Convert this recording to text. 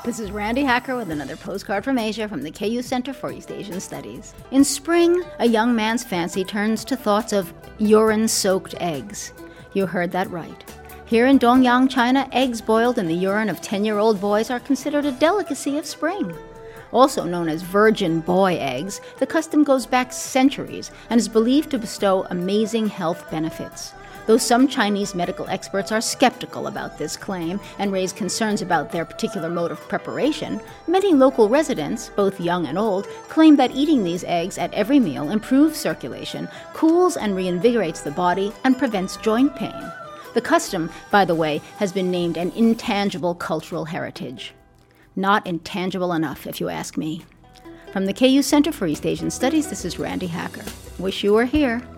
This is Randy Hacker with another postcard from Asia from the KU Center for East Asian Studies. In spring, a young man's fancy turns to thoughts of urine-soaked eggs. You heard that right. Here in Dongyang, China, eggs boiled in the urine of 10-year-old boys are considered a delicacy of spring. Also known as virgin boy eggs, the custom goes back centuries and is believed to bestow amazing health benefits. Though some Chinese medical experts are skeptical about this claim and raise concerns about their particular mode of preparation, many local residents, both young and old, claim that eating these eggs at every meal improves circulation, cools and reinvigorates the body, and prevents joint pain. The custom, by the way, has been named an intangible cultural heritage. Not intangible enough, if you ask me. From the KU Center for East Asian Studies, this is Randy Hacker. Wish you were here.